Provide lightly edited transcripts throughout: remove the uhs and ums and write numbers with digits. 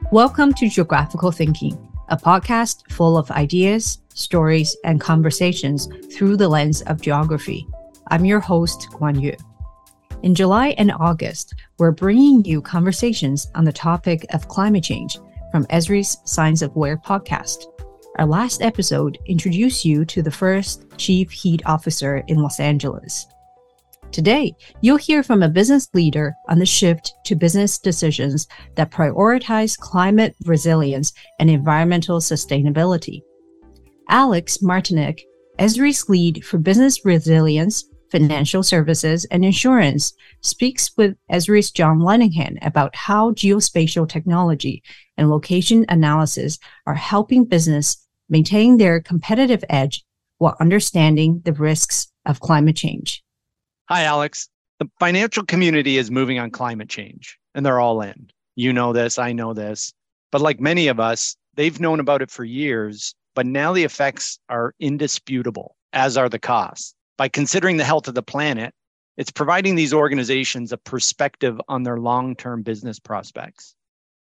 Welcome to Geographical Thinking, a podcast full of ideas, stories, and conversations through the lens of geography. I'm your host, Guan Yu. In July and August, we're bringing you conversations on the topic of climate change from Esri's Science of Where podcast. Our last episode introduced you to the first Chief Heat Officer in Los Angeles. Today, you'll hear from a business leader on the shift to business decisions that prioritize climate resilience and environmental sustainability. Alex Martinek, Esri's lead for business resilience, financial services, and insurance, speaks with Esri's John Lenihan about how geospatial technology and location analysis are helping business maintain their competitive edge while understanding the risks of climate change. Hi, Alex. The financial community is moving on climate change, and they're all in. You know this, I know this. But like many of us, they've known about it for years, but now the effects are indisputable, as are the costs. By considering the health of the planet, it's providing these organizations a perspective on their long-term business prospects.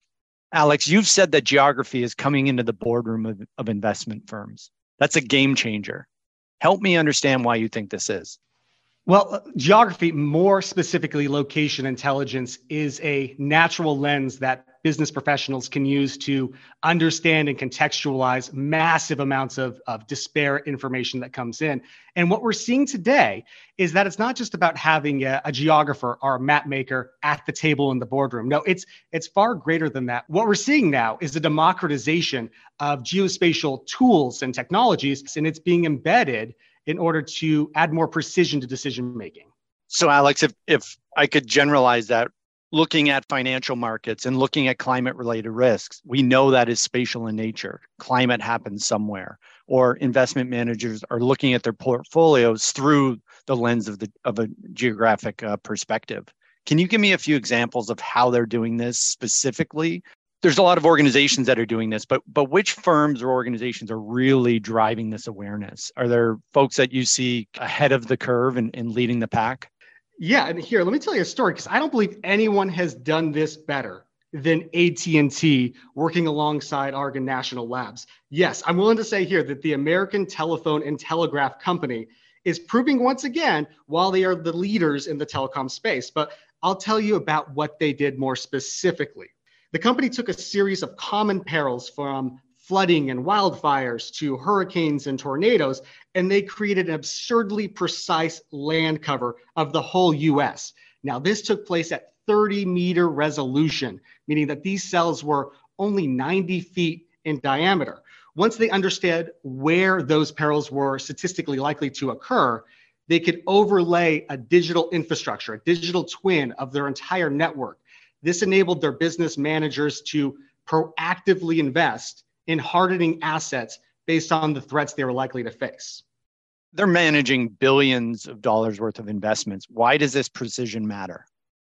Alex, you've said that geography is coming into the boardroom of investment firms. That's a game changer. Help me understand why you think this is. Well, geography, more specifically location intelligence, is a natural lens that business professionals can use to understand and contextualize massive amounts of disparate information that comes in. And what we're seeing today is that it's not just about having a geographer or a map maker at the table in the boardroom. No, it's far greater than that. What we're seeing now is a democratization of geospatial tools and technologies, and it's being embedded in order to add more precision to decision making. So Alex, if I could generalize that, looking at financial markets and looking at climate related risks, we know that is spatial in nature. Climate happens somewhere, or investment managers are looking at their portfolios through the lens of a geographic perspective. Can you give me a few examples of how they're doing this specifically? There's a lot of organizations that are doing this, but which firms or organizations are really driving this awareness? Are there folks that you see ahead of the curve and leading the pack? Yeah, and here, let me tell you a story, because I don't believe anyone has done this better than AT&T working alongside Argonne National Labs. Yes, I'm willing to say here that the American Telephone and Telegraph Company is proving once again while they are the leaders in the telecom space. But I'll tell you about what they did more specifically. The company took a series of common perils from flooding and wildfires to hurricanes and tornadoes, and they created an absurdly precise land cover of the whole US. Now, this took place at 30-meter resolution, meaning that these cells were only 90 feet in diameter. Once they understood where those perils were statistically likely to occur, they could overlay a digital infrastructure, a digital twin of their entire network. This enabled their business managers to proactively invest in hardening assets based on the threats they were likely to face. They're managing billions of dollars worth of investments. Why does this precision matter?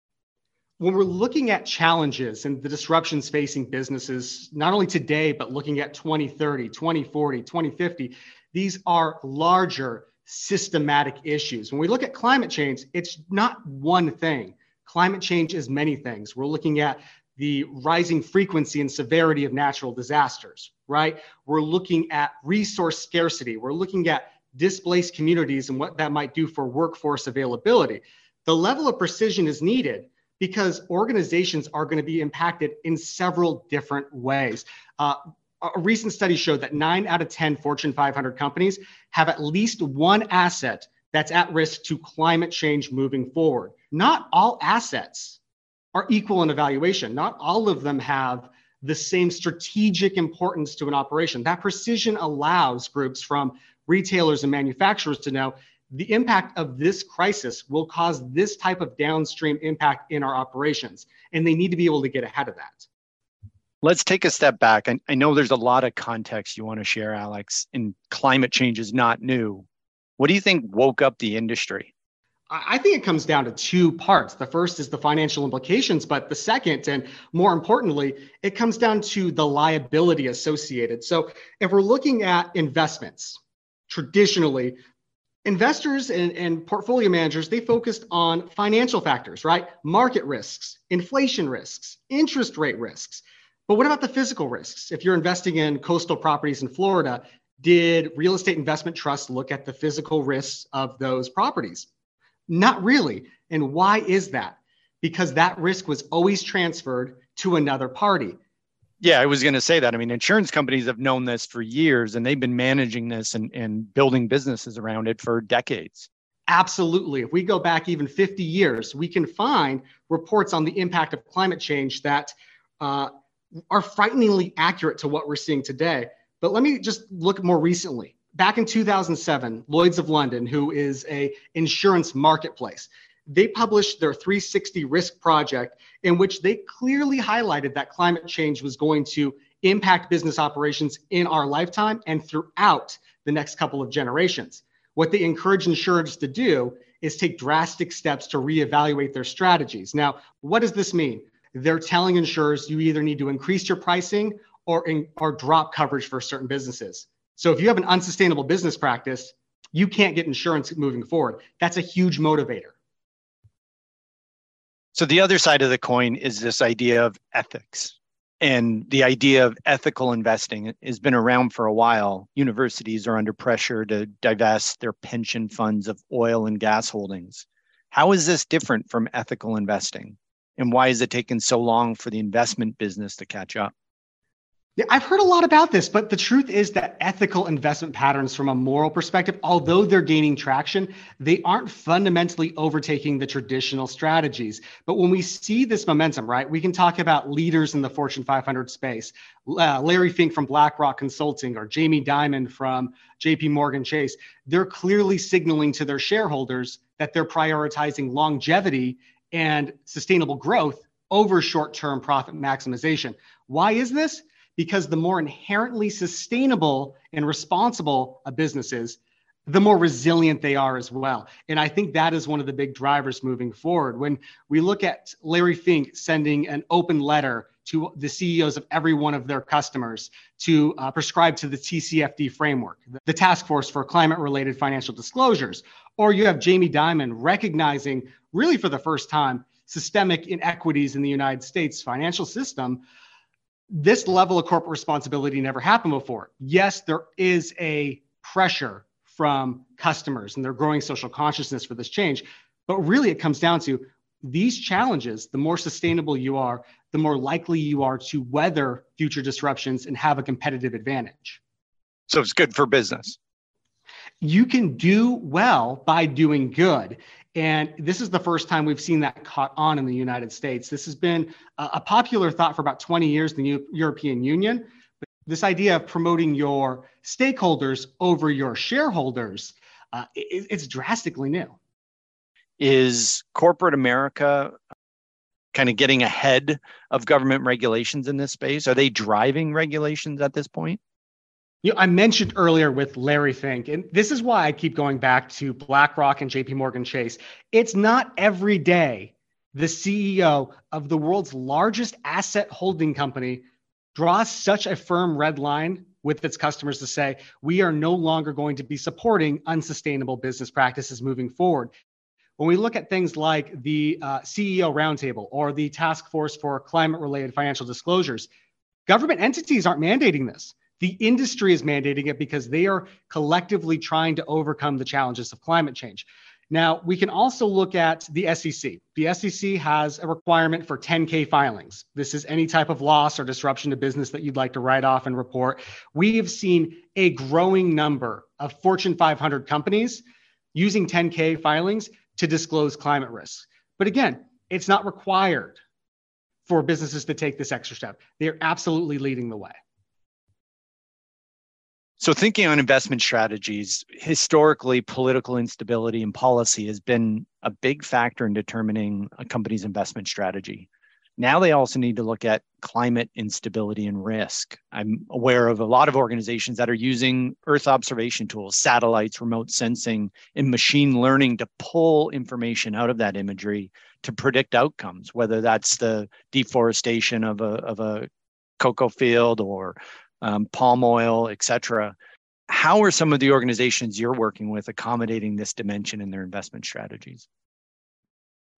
When we're looking at challenges and the disruptions facing businesses, not only today, but looking at 2030, 2040, 2050, these are larger systematic issues. When we look at climate change, it's not one thing. Climate change is many things. We're looking at the rising frequency and severity of natural disasters, right? We're looking at resource scarcity. We're looking at displaced communities and what that might do for workforce availability. The level of precision is needed because organizations are going to be impacted in several different ways. A recent study showed that 9 out of 10 Fortune 500 companies have at least one asset that's at risk to climate change moving forward. Not all assets are equal in evaluation. Not all of them have the same strategic importance to an operation. That precision allows groups from retailers and manufacturers to know the impact of this crisis will cause this type of downstream impact in our operations, and they need to be able to get ahead of that. Let's take a step back. I know there's a lot of context you want to share, Alex, and climate change is not new. What do you think woke up the industry? I think it comes down to two parts. The first is the financial implications, but the second, and more importantly, it comes down to the liability associated. So if we're looking at investments, traditionally, investors and portfolio managers, they focused on financial factors, right? Market risks, inflation risks, interest rate risks. But what about the physical risks? If you're investing in coastal properties in Florida, did real estate investment trusts look at the physical risks of those properties? Not really. And why is that? Because that risk was always transferred to another party. Yeah, I was going to say that. I mean, insurance companies have known this for years, and they've been managing this and building businesses around it for decades. Absolutely. If we go back even 50 years, we can find reports on the impact of climate change that are frighteningly accurate to what we're seeing today. But let me just look more recently. Back in 2007, Lloyd's of London, who is an insurance marketplace, they published their 360 risk project in which they clearly highlighted that climate change was going to impact business operations in our lifetime and throughout the next couple of generations. What they encourage insurers to do is take drastic steps to reevaluate their strategies. Now, what does this mean? They're telling insurers you either need to increase your pricing or drop coverage for certain businesses. So if you have an unsustainable business practice, you can't get insurance moving forward. That's a huge motivator. So the other side of the coin is this idea of ethics. And the idea of ethical investing has been around for a while. Universities are under pressure to divest their pension funds of oil and gas holdings. How is this different from ethical investing? And why is it taking so long for the investment business to catch up? Yeah, I've heard a lot about this, but the truth is that ethical investment patterns from a moral perspective, although they're gaining traction, they aren't fundamentally overtaking the traditional strategies. But when we see this momentum, right, we can talk about leaders in the Fortune 500 space, Larry Fink from BlackRock Consulting or Jamie Dimon from JP Morgan Chase. They're clearly signaling to their shareholders that they're prioritizing longevity and sustainable growth over short-term profit maximization. Why is this? Because the more inherently sustainable and responsible a business is, the more resilient they are as well. And I think that is one of the big drivers moving forward. When we look at Larry Fink sending an open letter to the CEOs of every one of their customers to prescribe to the TCFD framework, the Task Force for Climate-Related Financial Disclosures, or you have Jamie Dimon recognizing, really for the first time, systemic inequities in the United States financial system. This level of corporate responsibility never happened before. Yes, there is a pressure from customers and their growing social consciousness for this change, but really it comes down to these challenges. The more sustainable you are, the more likely you are to weather future disruptions and have a competitive advantage. So it's good for business. You can do well by doing good. And this is the first time we've seen that caught on in the United States. This has been a popular thought for about 20 years in the European Union. But this idea of promoting your stakeholders over your shareholders, it's drastically new. Is corporate America kind of getting ahead of government regulations in this space? Are they driving regulations at this point? I mentioned earlier with Larry Fink, and this is why I keep going back to BlackRock and JP Morgan Chase. It's not every day the CEO of the world's largest asset holding company draws such a firm red line with its customers to say, we are no longer going to be supporting unsustainable business practices moving forward. When we look at things like the CEO Roundtable or the Task Force for Climate-Related Financial Disclosures, government entities aren't mandating this. The industry is mandating it because they are collectively trying to overcome the challenges of climate change. Now, we can also look at the SEC. The SEC has a requirement for 10K filings. This is any type of loss or disruption to business that you'd like to write off and report. We have seen a growing number of Fortune 500 companies using 10K filings to disclose climate risks. But again, it's not required for businesses to take this extra step. They are absolutely leading the way. So thinking on investment strategies, historically, political instability and policy has been a big factor in determining a company's investment strategy. Now they also need to look at climate instability and risk. I'm aware of a lot of organizations that are using Earth observation tools, satellites, remote sensing, and machine learning to pull information out of that imagery to predict outcomes, whether that's the deforestation of a cocoa field or palm oil, et cetera. How are some of the organizations you're working with accommodating this dimension in their investment strategies?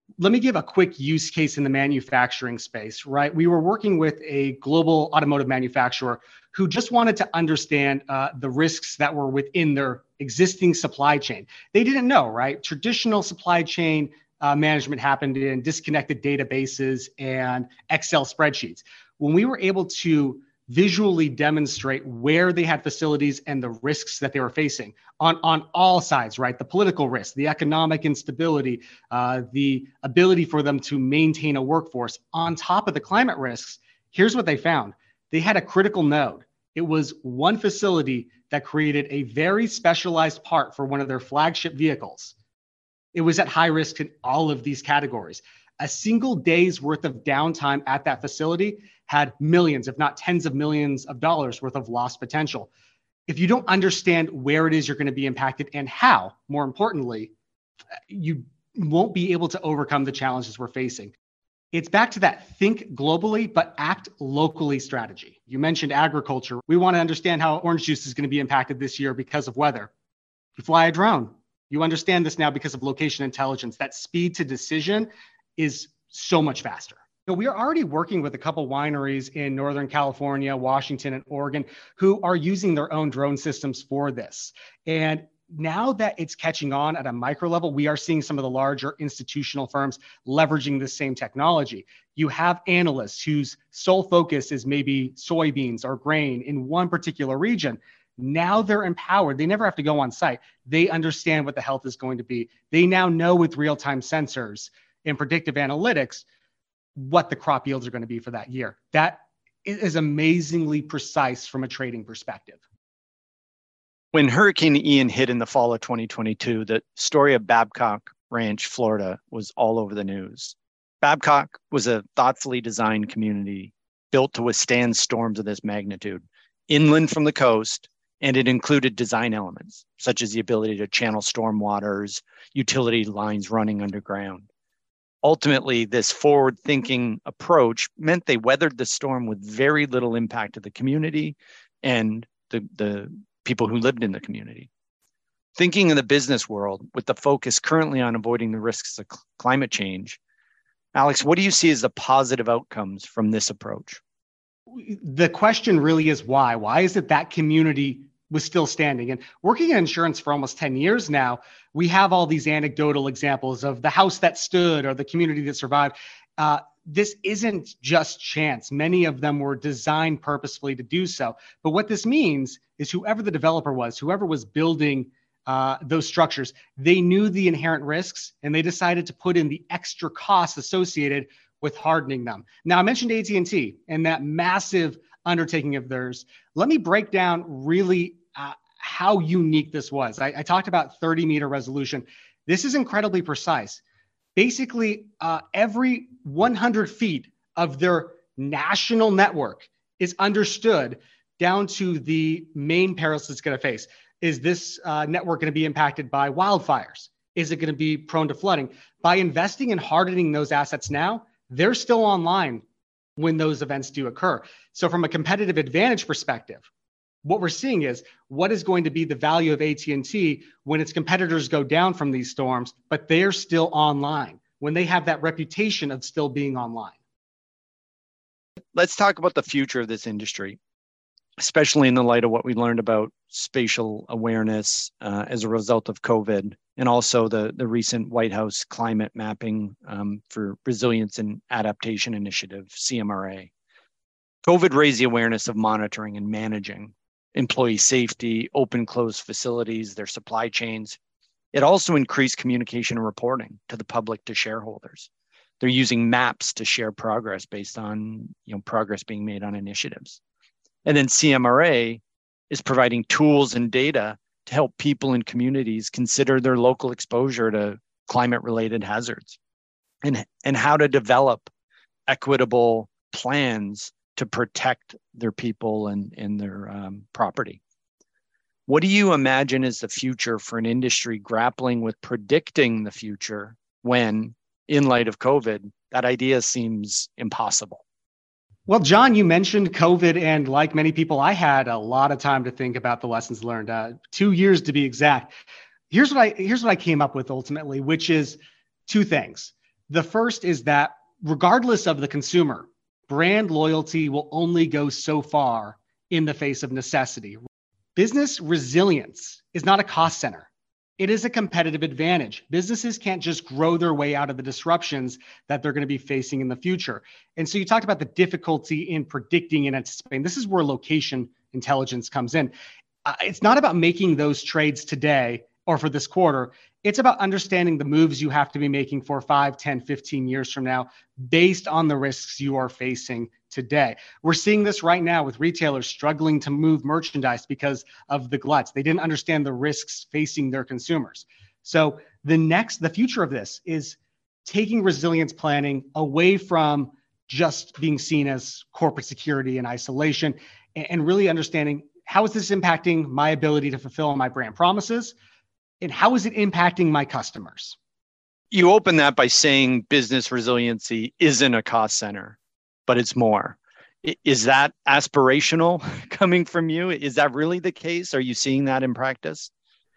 Let me give a quick use case in the manufacturing space, right? We were working with a global automotive manufacturer who just wanted to understand the risks that were within their existing supply chain. They didn't know, right? Traditional supply chain management happened in disconnected databases and Excel spreadsheets. When we were able to visually demonstrate where they had facilities and the risks that they were facing on all sides, right? The political risk, the economic instability, the ability for them to maintain a workforce on top of the climate risks. Here's what they found. They had a critical node. It was one facility that created a very specialized part for one of their flagship vehicles. It was at high risk in all of these categories. A single day's worth of downtime at that facility had millions, if not tens of millions of dollars worth of lost potential. If you don't understand where it is you're going to be impacted and how, more importantly, you won't be able to overcome the challenges we're facing. It's back to that think globally, but act locally strategy. You mentioned agriculture. We want to understand how orange juice is going to be impacted this year because of weather. You fly a drone. You understand this now because of location intelligence. That speed to decision is so much faster. We are already working with a couple wineries in Northern California, Washington, and Oregon who are using their own drone systems for this. And now that it's catching on at a micro level, we are seeing some of the larger institutional firms leveraging the same technology. You have analysts whose sole focus is maybe soybeans or grain in one particular region. Now they're empowered. They never have to go on site. They understand what the health is going to be. They now know with real-time sensors and predictive analytics what the crop yields are going to be for that year. That is amazingly precise from a trading perspective. When Hurricane Ian hit in the fall of 2022, the story of Babcock Ranch, Florida was all over the news. Babcock was a thoughtfully designed community built to withstand storms of this magnitude, inland from the coast, and it included design elements, such as the ability to channel storm waters, utility lines running underground. Ultimately, this forward-thinking approach meant they weathered the storm with very little impact to the community and the people who lived in the community. Thinking in the business world, with the focus currently on avoiding the risks of climate change, Alex, what do you see as the positive outcomes from this approach? The question really is why? Why is it that community was still standing? And working in insurance for almost 10 years now, we have all these anecdotal examples of the house that stood or the community that survived. This isn't just chance. Many of them were designed purposefully to do so. But what this means is whoever the developer was, whoever was building those structures, they knew the inherent risks and they decided to put in the extra costs associated with hardening them. Now, I mentioned AT&T and that massive undertaking of theirs. Let me break down really how unique this was. I talked about 30-meter resolution. This is incredibly precise. Basically, every 100 feet of their national network is understood down to the main perils it's going to face. Is this network going to be impacted by wildfires? Is it going to be prone to flooding? By investing in hardening those assets now, they're still online when those events do occur. So from a competitive advantage perspective, what we're seeing is what is going to be the value of AT&T when its competitors go down from these storms, but they're still online, when they have that reputation of still being online. Let's talk about the future of this industry, especially in the light of what we learned about spatial awareness as a result of COVID, and also the recent White House climate mapping for resilience and adaptation initiative, CMRA. COVID raised the awareness of monitoring and managing employee safety, open closed facilities, their supply chains. It also increased communication and reporting to the public, to shareholders. They're using maps to share progress based on progress being made on initiatives. And then CMRA is providing tools and data to help people and communities consider their local exposure to climate-related hazards and how to develop equitable plans to protect their people and their property. What do you imagine is the future for an industry grappling with predicting the future when, in light of COVID, that idea seems impossible? Well, John, you mentioned COVID, and like many people, I had a lot of time to think about the lessons learned, 2 years to be exact. Here's what I came up with ultimately, which is two things. The first is that regardless of the consumer, brand loyalty will only go so far in the face of necessity. Business resilience is not a cost center. It is a competitive advantage. Businesses can't just grow their way out of the disruptions that they're going to be facing in the future. And so you talked about the difficulty in predicting and anticipating. This is where location intelligence comes in. It's not about making those trades today or for this quarter. It's about understanding the moves you have to be making for 5, 10, 15 years from now based on the risks you are facing today. We're seeing this right now with retailers struggling to move merchandise because of the gluts. They didn't understand the risks facing their consumers. So the future of this is taking resilience planning away from just being seen as corporate security and isolation, and really understanding how is this impacting my ability to fulfill my brand promises, and how is it impacting my customers? You open that by saying business resiliency isn't a cost center, but it's more. Is that aspirational coming from you? Is that really the case? Are you seeing that in practice?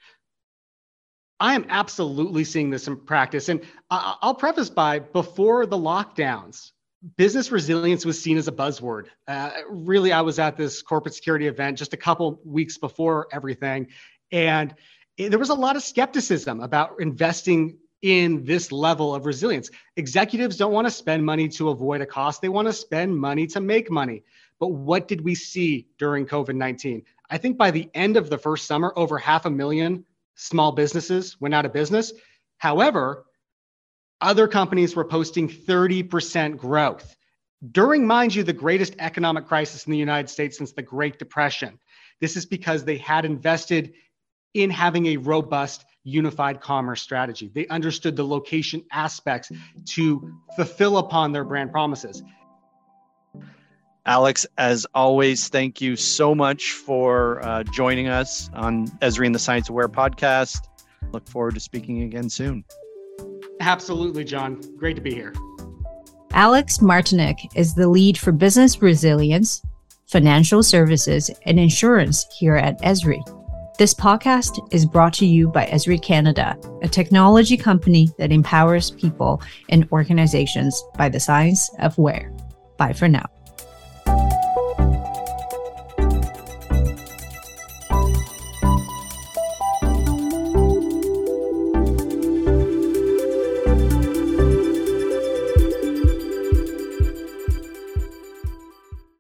I am absolutely seeing this in practice. And I'll preface by, before the lockdowns, business resilience was seen as a buzzword. Really, I was at this corporate security event just a couple weeks before everything. And there was a lot of skepticism about investing in this level of resilience. Executives don't want to spend money to avoid a cost. They want to spend money to make money. But what did we see during COVID-19? I think by the end of the first summer, over 500,000 small businesses went out of business. However, other companies were posting 30% growth during, mind you, the greatest economic crisis in the United States since the Great Depression. This is because they had invested in having a robust, unified commerce strategy. They understood the location aspects to fulfill upon their brand promises. Alex, as always, thank you so much for joining us on Esri and the Science of Wear podcast. Look forward to speaking again soon. Absolutely, John. Great to be here. Alex Martinick is the lead for business resilience, financial services, and insurance here at Esri. This podcast is brought to you by Esri Canada, a technology company that empowers people and organizations by the science of wear. Bye for now.